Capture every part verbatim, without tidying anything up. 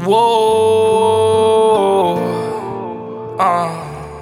Whoa. Uh.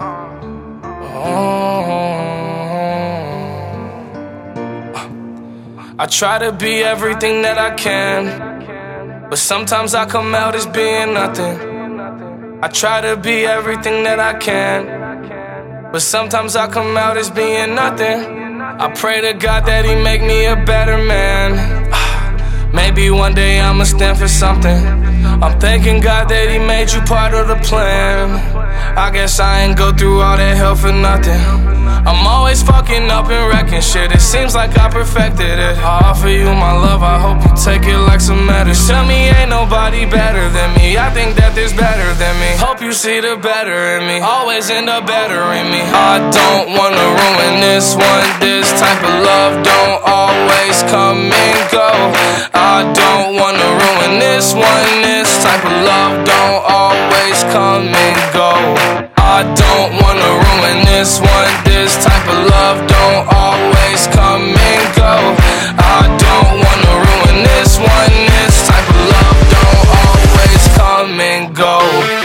I try to be everything that I can, but sometimes I come out as being nothing. I try to be everything that I can, but sometimes I come out as being nothing. I pray to God that He make me a better man. Maybe one day I'ma stand for something. I'm thanking God that He made you part of the plan. I guess I ain't go through all that hell for nothing. I'm always fucking up and wrecking shit. It seems like I perfected it. I offer you my love, I hope you take it like some medicine. Tell me ain't nobody better than me. I think that there's better than me. Hope you see the better in me. Always end up better in me. I don't wanna ruin this one. This type of love don't always come and go. I don't wanna ruin this one. This type of love don't always come and go. I don't wanna ruin this one. This type of love don't always come and go. I don't wanna ruin this one. This type of love don't always come and go.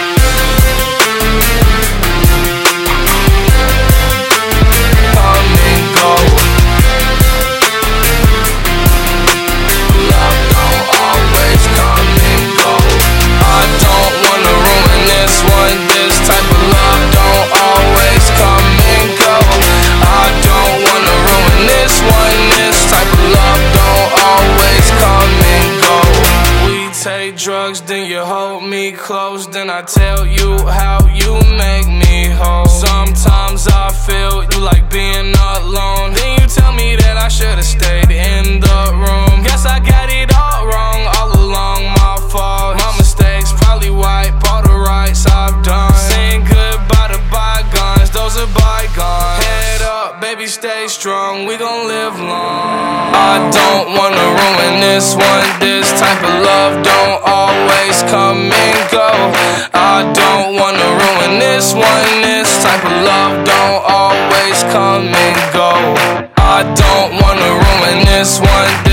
Come and go. Love don't always come and go. I don't wanna ruin this one. This type of love don't always come and go. I don't wanna ruin this one. This type of love don't always come and go. We take drugs, then you hold me close, then I tell you how you make me whole. Sometimes I feel you like being alone, then you tell me that I should've stayed in the room. Guess I got it all wrong all along, my fault. My mistakes probably wipe all the rights I've done. Saying goodbye to bygones, those are bygones. Head up, baby, stay strong, we gon' live long. I don't wanna ruin this one. This type of love don't always come and go. I don't wanna ruin this one. This type of love don't always come and go. I don't wanna ruin this one.